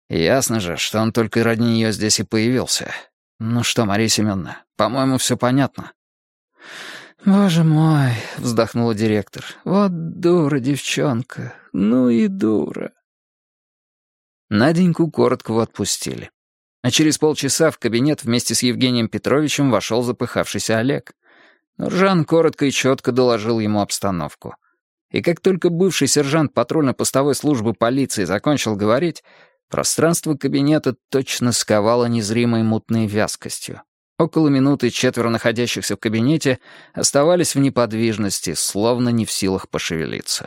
Ясно же, что он только ради нее здесь и появился. Ну что, Мария Семеновна, по-моему, все понятно. «Боже мой», — вздохнула директор, — «вот дура девчонка, ну и дура». Наденьку Короткову отпустили. А через полчаса в кабинет вместе с Евгением Петровичем вошел запыхавшийся Олег. Нуржан коротко и четко доложил ему обстановку. И как только бывший сержант патрульно-постовой службы полиции закончил говорить, пространство кабинета точно сковало незримой мутной вязкостью. Около минуты 4 находящихся в кабинете оставались в неподвижности, словно не в силах пошевелиться.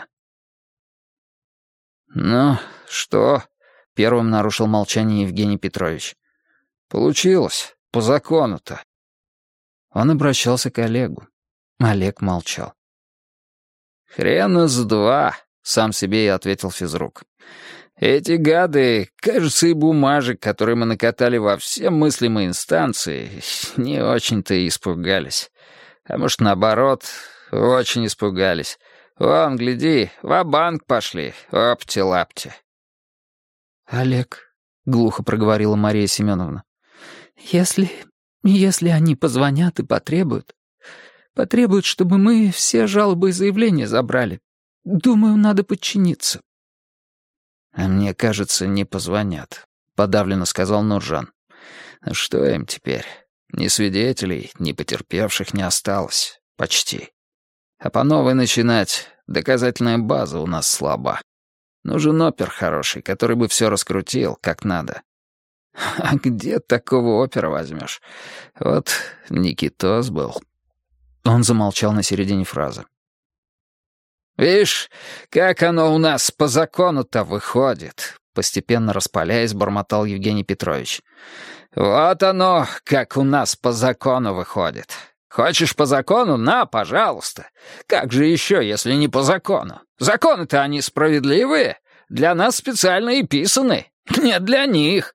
«Ну, что?» — первым нарушил молчание Евгений Петрович. «Получилось. По закону-то». Он обращался к Олегу. Олег молчал. «Хрена с два», — сам себе и ответил физрук. «Эти гады, кажется, и бумажек, которые мы накатали во все мыслимые инстанции, не очень-то и испугались. А может, наоборот, очень испугались. Вон, гляди, ва-банк пошли, опти-лапти». «Олег», — глухо проговорила Мария Семеновна, если они позвонят и потребуют, чтобы мы все жалобы и заявления забрали, думаю, надо подчиниться». «А мне кажется, не позвонят», — подавленно сказал Нуржан. «Что им теперь? Ни свидетелей, ни потерпевших не осталось. Почти. А по новой начинать, доказательная база у нас слаба. Нужен опер хороший, который бы все раскрутил, как надо. А где такого опера возьмешь? Вот Никитос был». Он замолчал на середине фразы. «Видишь, как оно у нас по закону-то выходит», — постепенно распаляясь, бормотал Евгений Петрович. «Вот оно, как у нас по закону выходит. Хочешь по закону? На, пожалуйста. Как же еще, если не по закону? Законы-то они справедливые, для нас специально и писаны, не для них».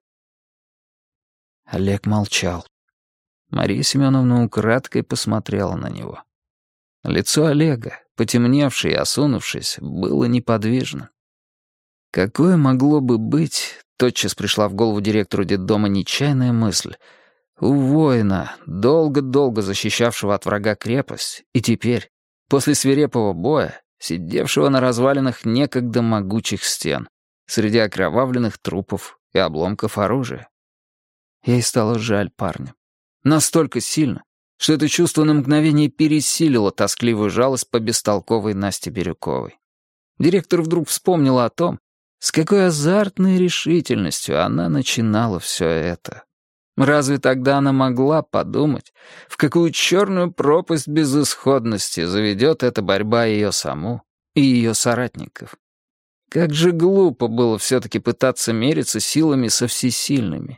Олег молчал. Мария Семеновна украдкой посмотрела на него. Лицо Олега, потемневшее и осунувшись, было неподвижно. Какое могло бы быть, тотчас пришла в голову директору детдома нечаянная мысль, у воина, долго-долго защищавшего от врага крепость, и теперь, после свирепого боя, сидевшего на развалинах некогда могучих стен, среди окровавленных трупов и обломков оружия. Ей стало жаль парня. Настолько сильно, что это чувство на мгновение пересилило тоскливую жалость по бестолковой Насте Бирюковой. Директор вдруг вспомнила о том, с какой азартной решительностью она начинала все это. Разве тогда она могла подумать, в какую черную пропасть безысходности заведет эта борьба ее саму и ее соратников? Как же глупо было все-таки пытаться мериться силами со всесильными.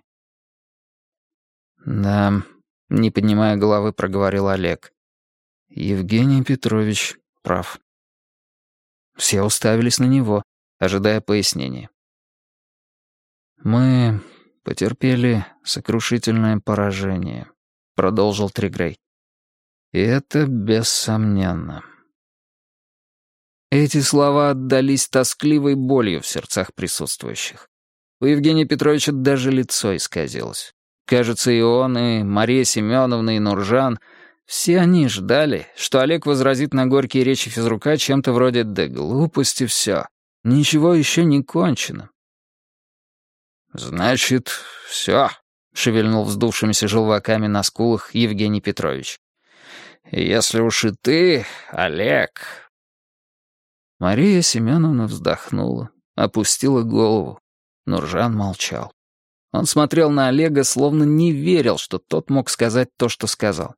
«Да», — не поднимая головы, проговорил Олег. «Евгений Петрович прав». Все уставились на него, ожидая пояснения. «Мы потерпели сокрушительное поражение», — продолжил Тригрей. «И это бессомненно». Эти слова отдались тоскливой болью в сердцах присутствующих. У Евгения Петровича даже лицо исказилось. Кажется, и он, и Мария Семеновна, и Нуржан — все они ждали, что Олег возразит на горькие речи физрука чем-то вроде «да глупости все, ничего еще не кончено». «Значит, все», — шевельнул вздувшимися желваками на скулах Евгений Петрович. «Если уж и ты, Олег...» Мария Семеновна вздохнула, опустила голову. Нуржан молчал. Он смотрел на Олега, словно не верил, что тот мог сказать то, что сказал.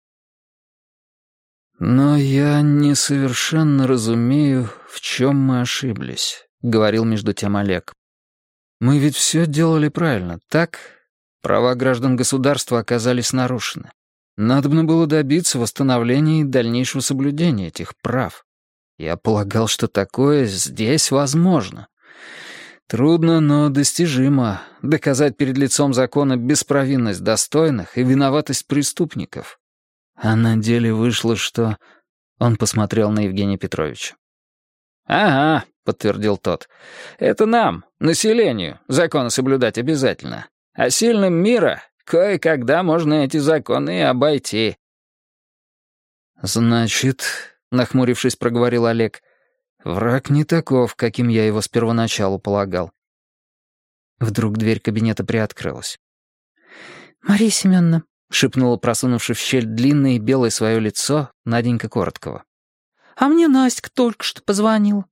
«Но я не совершенно разумею, в чем мы ошиблись», — говорил между тем Олег. «Мы ведь все делали правильно, так? Права граждан государства оказались нарушены. Надобно было добиться восстановления и дальнейшего соблюдения этих прав. Я полагал, что такое здесь возможно. Трудно, но достижимо доказать перед лицом закона беспровинность достойных и виноватость преступников. А на деле вышло, что...» Он посмотрел на Евгения Петровича. «Ага», — подтвердил тот. «Это нам, населению, законы соблюдать обязательно. А сильным мира кое-когда можно эти законы и обойти». «Значит», — нахмурившись, проговорил Олег, — «враг не таков, каким я его с первоначалу полагал». Вдруг дверь кабинета приоткрылась. «Мария Семеновна», — шепнула, просунувши в щель длинное и белое свое лицо, Наденька Короткова. «а мне Настя только что позвонила».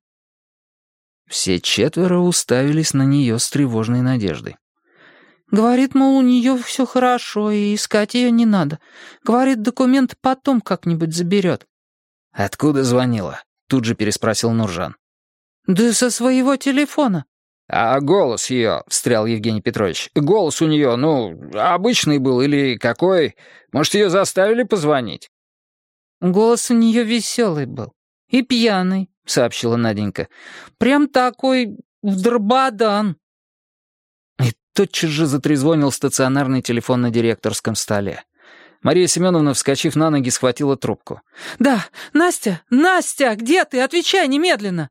Все четверо уставились на нее с тревожной надеждой. Говорит, мол, у нее все хорошо, и искать ее не надо. Говорит, документы потом как-нибудь заберет. «Откуда звонила?» — тут же переспросил Нуржан. Да со своего телефона. «А голос ее», — встрял Евгений Петрович, — «голос у нее, обычный был или какой? Может, ее заставили позвонить?» Голос у нее веселый был. И пьяный, сообщила Наденька. Прям такой вдрбадан. И тотчас же затрезвонил стационарный телефон на директорском столе. Мария Семеновна, вскочив на ноги, схватила трубку. «Да, Настя, Настя, где ты? Отвечай немедленно!»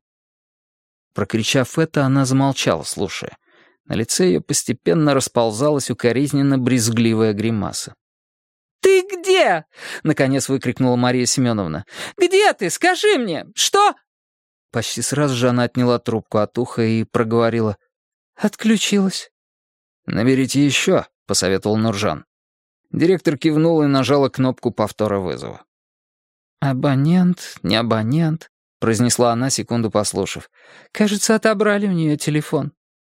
Прокричав это, она замолчала, слушая. На лице ее постепенно расползалась укоризненно-брезгливая гримаса. «Ты где?» — наконец выкрикнула Мария Семеновна. «Где ты? Скажи мне! Что?» Почти сразу же она отняла трубку от уха и проговорила. «Отключилась». «Наберите еще», — посоветовал Нуржан. Директор кивнул и нажала кнопку повтора вызова. «Абонент, не абонент», — произнесла она, секунду послушав. «Кажется, отобрали у нее телефон».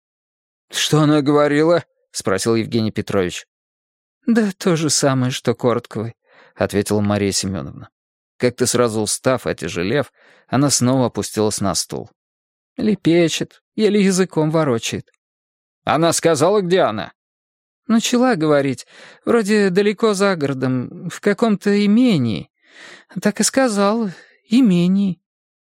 «Что она говорила?» — спросил Евгений Петрович. «Да то же самое, что Коротковой», — ответила Мария Семеновна. Как-то сразу устав, отяжелев, она снова опустилась на стул. Лепечет, еле языком ворочает. «Она сказала, где она?» Начала говорить, вроде далеко за городом, в каком-то имении. Так и сказала, имении.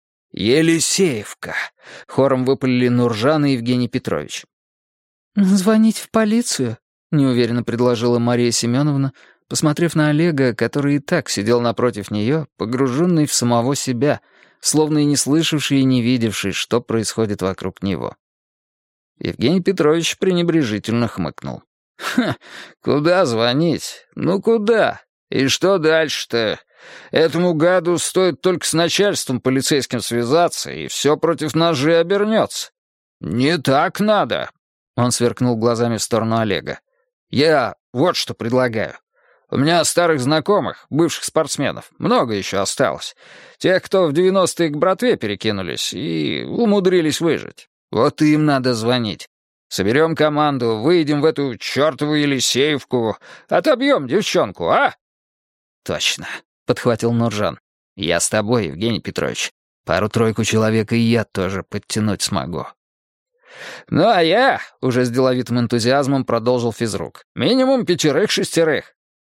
«Елисеевка», — хором выпалили Нуржан и Евгений Петрович. «Звонить в полицию?» — неуверенно предложила Мария Семеновна, посмотрев на Олега, который и так сидел напротив нее, погруженный в самого себя, словно и не слышавший и не видевший, что происходит вокруг него. Евгений Петрович пренебрежительно хмыкнул. «Ха, куда звонить? Ну куда? И что дальше-то? Этому гаду стоит только с начальством полицейским связаться, и все против нас же обернется. Не так надо!» Он сверкнул глазами в сторону Олега. «Я вот что предлагаю. У меня старых знакомых, бывших спортсменов, много еще осталось. Тех, кто в 90-е к братве перекинулись и умудрились выжить. Вот им надо звонить. Соберем команду, выйдем в эту чертову Елисеевку, отобьем девчонку, а?» «Точно», — подхватил Нуржан. «Я с тобой, Евгений Петрович. Пару-тройку человек и я тоже подтянуть смогу». «Ну а я», — уже с деловитым энтузиазмом продолжил физрук, «минимум 5-6».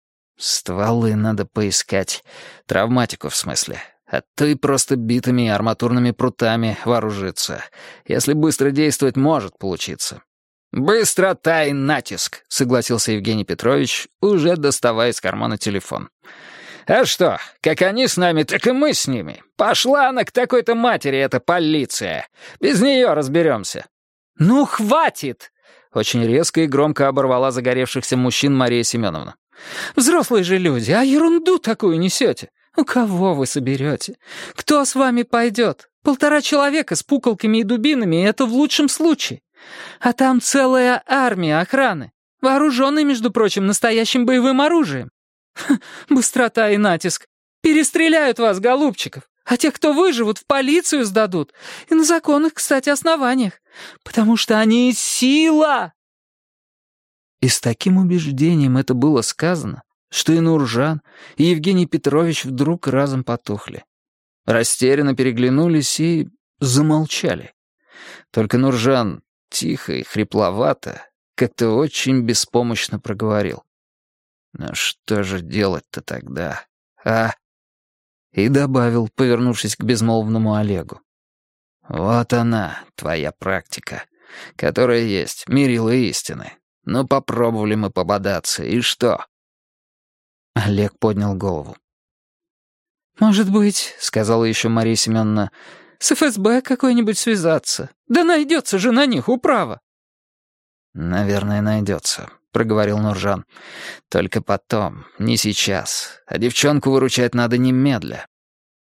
«Стволы надо поискать. Травматику, в смысле. А то и просто битами и арматурными прутами вооружиться. Если быстро действовать, может получиться». «Быстрота и натиск», — согласился Евгений Петрович, уже доставая из кармана телефон. «А что, как они с нами, так и мы с ними. Пошла она к такой-то матери, эта полиция. Без нее разберемся». «Ну, хватит!» — очень резко и громко оборвала загоревшихся мужчин Мария Семеновна. «Взрослые же люди, а ерунду такую несете. У кого вы соберете? Кто с вами пойдет? 1,5 человека с пуколками и дубинами, и это в лучшем случае. А там целая армия охраны, вооруженной, между прочим, настоящим боевым оружием. Быстрота и натиск. Перестреляют вас, голубчиков. А тех, кто выживут, в полицию сдадут. И на законных, кстати, основаниях. Потому что они сила!» И с таким убеждением это было сказано, что и Нуржан, и Евгений Петрович вдруг разом потухли. Растерянно переглянулись и замолчали. Только Нуржан тихо и хрипловато, как-то очень беспомощно проговорил. «Ну что же делать-то тогда, а?» И добавил, повернувшись к безмолвному Олегу. «Вот она, твоя практика, которая есть, мерила истины. Ну, попробовали мы пободаться, и что?» Олег поднял голову. «Может быть, — сказала еще Мария Семеновна, С ФСБ какой-нибудь связаться. Да найдется же на них управа». «Наверное, найдется», — проговорил Нуржан. «Только потом, не сейчас. А девчонку выручать надо немедля.